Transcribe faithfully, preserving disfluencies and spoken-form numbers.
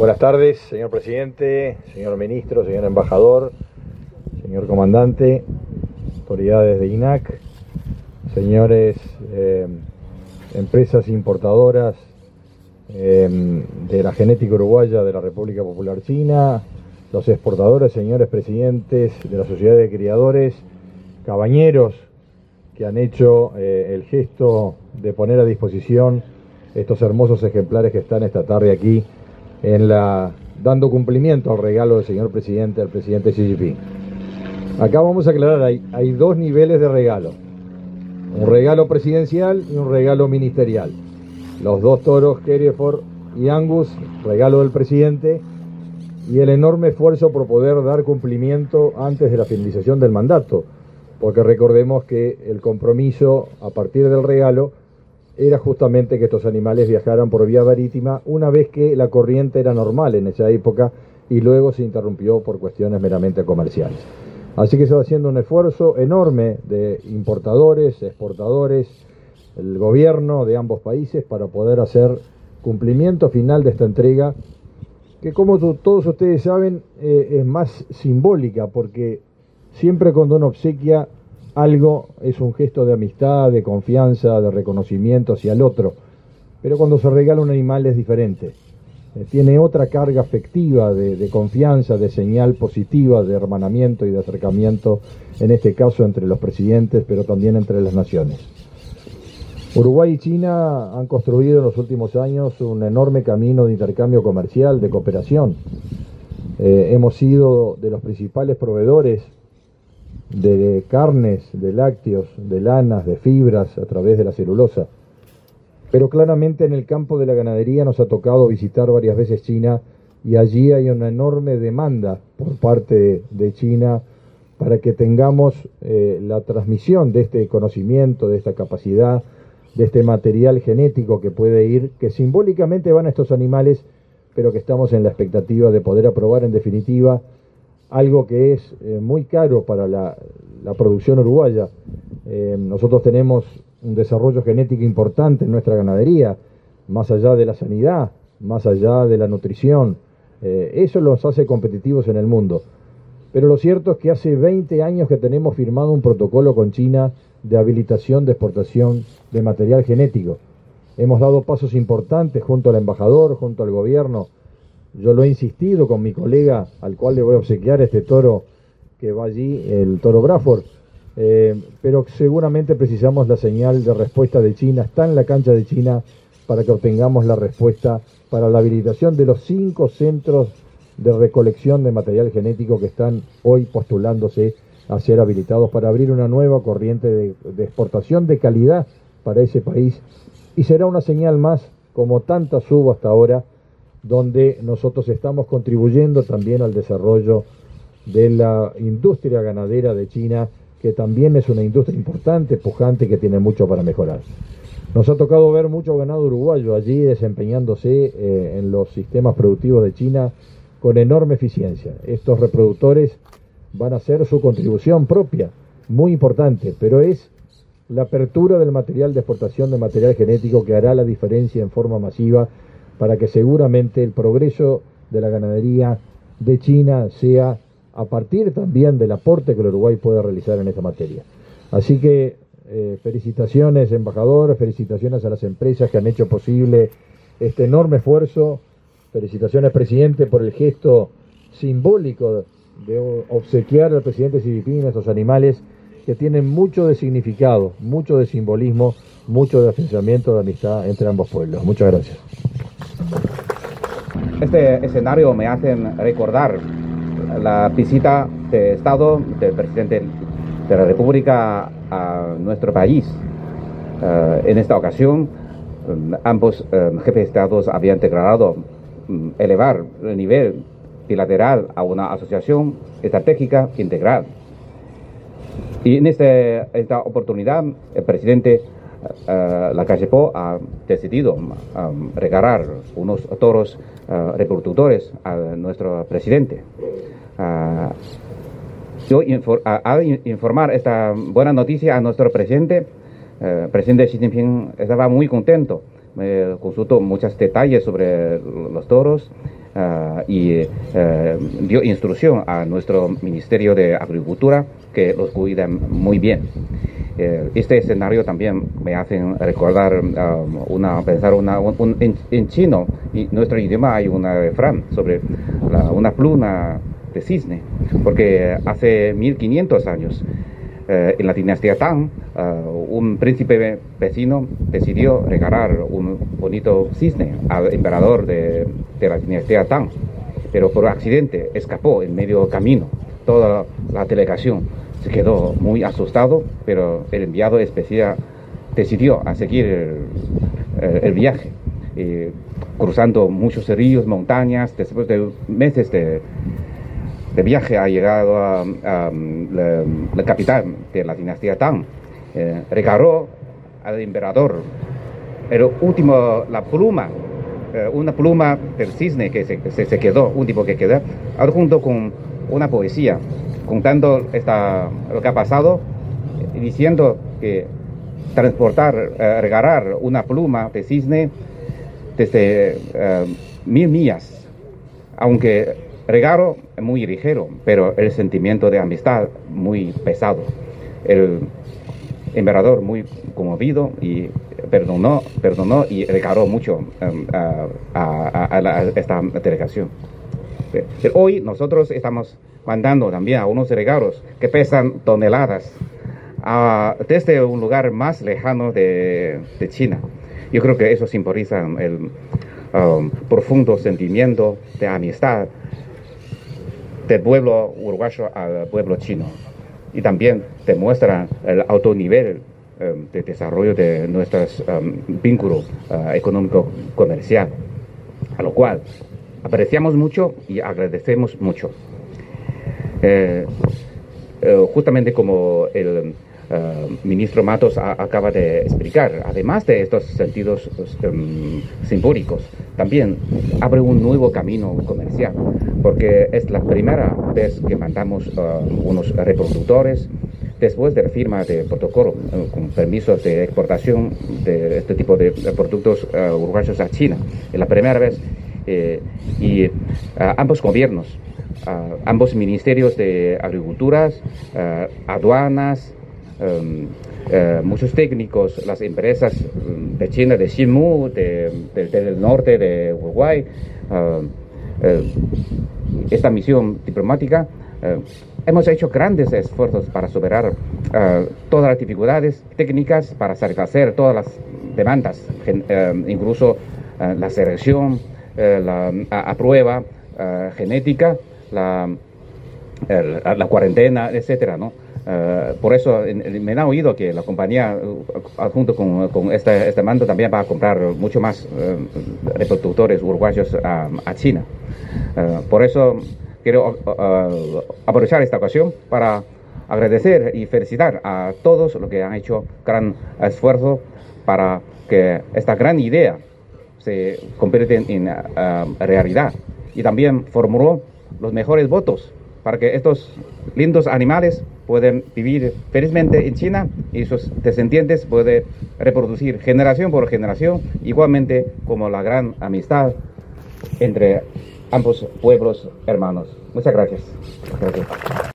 Buenas tardes, señor presidente, señor ministro, señor embajador, señor comandante, autoridades de I N A C, señores eh, empresas importadoras eh, de la genética uruguaya de la República Popular China, los exportadores, señores presidentes de la Sociedad de Criadores, cabañeros que han hecho eh, el gesto de poner a disposición estos hermosos ejemplares que están esta tarde aquí en la dando cumplimiento al regalo del señor presidente, al presidente Xi Jinping. Acá vamos a aclarar, hay, hay dos niveles de regalo, un regalo presidencial y un regalo ministerial. Los dos toros, Hereford y Angus, regalo del presidente, y el enorme esfuerzo por poder dar cumplimiento antes de la finalización del mandato, porque recordemos que el compromiso a partir del regalo era justamente que estos animales viajaran por vía marítima una vez que la corriente era normal en esa época y luego se interrumpió por cuestiones meramente comerciales. Así que se va haciendo un esfuerzo enorme de importadores, exportadores, el gobierno de ambos países para poder hacer cumplimiento final de esta entrega que, como todos ustedes saben, eh, es más simbólica, porque siempre cuando uno obsequia algo es un gesto de amistad, de confianza, de reconocimiento hacia el otro, pero cuando se regala un animal es diferente, eh, tiene otra carga afectiva de, de confianza, de señal positiva, de hermanamiento y de acercamiento, en este caso entre los presidentes, pero también entre las naciones. Uruguay y China han construido en los últimos años un enorme camino de intercambio comercial, de cooperación. Eh, hemos sido de los principales proveedores de carnes, de lácteos, de lanas, de fibras a través de la celulosa. Pero claramente en el campo de la ganadería nos ha tocado visitar varias veces China, y allí hay una enorme demanda por parte de China para que tengamos eh, la transmisión de este conocimiento, de esta capacidad, de este material genético que puede ir, que simbólicamente van a estos animales, pero que estamos en la expectativa de poder aprobar en definitiva algo que es eh, muy caro para la, la producción uruguaya. Eh, nosotros tenemos un desarrollo genético importante en nuestra ganadería, más allá de la sanidad, más allá de la nutrición. Eh, eso los hace competitivos en el mundo. Pero lo cierto es que hace veinte años que tenemos firmado un protocolo con China de habilitación de exportación de material genético. Hemos dado pasos importantes junto al embajador, junto al gobierno. Yo lo he insistido con mi colega, al cual le voy a obsequiar este toro que va allí, el toro Braford, eh, pero seguramente precisamos la señal de respuesta de China, está en la cancha de China, para que obtengamos la respuesta para la habilitación de los cinco centros de recolección de material genético que están hoy postulándose a ser habilitados para abrir una nueva corriente de, de exportación de calidad para ese país, y será una señal más, como tantas hubo hasta ahora, donde nosotros estamos contribuyendo también al desarrollo de la industria ganadera de China, que también es una industria importante, pujante, que tiene mucho para mejorar. Nos ha tocado ver mucho ganado uruguayo allí desempeñándose eh, en los sistemas productivos de China con enorme eficiencia. Estos reproductores van a hacer su contribución propia, muy importante, pero es la apertura del material de exportación de material genético que hará la diferencia en forma masiva, para que seguramente el progreso de la ganadería de China sea a partir también del aporte que el Uruguay puede realizar en esta materia. Así que eh, felicitaciones, embajador, felicitaciones a las empresas que han hecho posible este enorme esfuerzo, felicitaciones, presidente, por el gesto simbólico de obsequiar al presidente Xi Jinping estos animales que tienen mucho de significado, mucho de simbolismo, mucho de afianzamiento de amistad entre ambos pueblos. Muchas gracias. Este escenario me hace recordar la visita de Estado del presidente de la República a nuestro país. Uh, en esta ocasión, um, ambos um, jefes de Estados habían declarado um, elevar el nivel bilateral a una asociación estratégica integral. Y en este, esta oportunidad, el presidente Uh, Lacalle Pou ha decidido um, regalar unos toros uh, reproductores a nuestro presidente. Uh, yo infor a, a informar esta buena noticia a nuestro presidente, el uh, presidente Xi Jinping estaba muy contento. Me consultó muchos detalles sobre los toros uh, y uh, dio instrucción a nuestro Ministerio de Agricultura que los cuiden muy bien. Este escenario también me hace recordar, um, una, pensar una, un, un, en, en chino, y nuestro idioma hay un refrán sobre la, una pluma de cisne, porque hace mil quinientos años, eh, en la dinastía Tang, uh, un príncipe vecino decidió regalar un bonito cisne al emperador de, de la dinastía Tang, pero por accidente escapó en medio camino. Toda la delegación se quedó muy asustado, pero el enviado especial decidió a seguir el, el, el viaje, eh, cruzando muchos ríos, montañas. Después de meses de, de viaje ha llegado a, a la, la capital de la dinastía Tang. Eh, regaló al emperador el último, la pluma, eh, una pluma del cisne que se, se, se quedó, último que quedó, junto con una poesía contando esta, lo que ha pasado, diciendo que transportar, eh, regalar una pluma de cisne desde eh, mil millas, aunque regalo muy ligero, pero el sentimiento de amistad muy pesado. El emperador muy conmovido y perdonó, perdonó y regaló mucho um, a, a, a, la, a esta delegación. Hoy nosotros estamos mandando también a unos regalos que pesan toneladas uh, desde un lugar más lejano de, de China. Yo creo que eso simboliza el um, profundo sentimiento de amistad del pueblo uruguayo al pueblo chino, y también demuestra el alto nivel um, de desarrollo de nuestros um, vínculos uh, económico-comercial, a lo cual apreciamos mucho y agradecemos mucho. Eh, eh, justamente como el uh, ministro Matos a, acaba de explicar, además de estos sentidos um, simbólicos, también abre un nuevo camino comercial, porque es la primera vez que mandamos uh, unos reproductores después de la firma de protocolo uh, con permisos de exportación de este tipo de, de productos uh, uruguayos a China. Es la primera vez, eh, y uh, ambos gobiernos, Uh, ambos ministerios de agricultura, uh, aduanas, um, uh, muchos técnicos, las empresas um, de China, de Xinmu, de, de, del norte de Uruguay, uh, uh, esta misión diplomática, uh, hemos hecho grandes esfuerzos para superar uh, todas las dificultades técnicas, para satisfacer todas las demandas, gen, uh, incluso uh, la selección, uh, la a, a prueba uh, genética, La, el, la cuarentena, etcétera, ¿no? Uh, por eso en, en, me han oído que la compañía, uh, junto con, con este, este mando, también va a comprar mucho más uh, reproductores uruguayos a, a China. Uh, por eso quiero uh, aprovechar esta ocasión para agradecer y felicitar a todos los que han hecho gran esfuerzo para que esta gran idea se convierta en uh, realidad, y también formuló los mejores votos para que estos lindos animales puedan vivir felizmente en China y sus descendientes pueden reproducir generación por generación, igualmente como la gran amistad entre ambos pueblos hermanos. Muchas gracias. Gracias.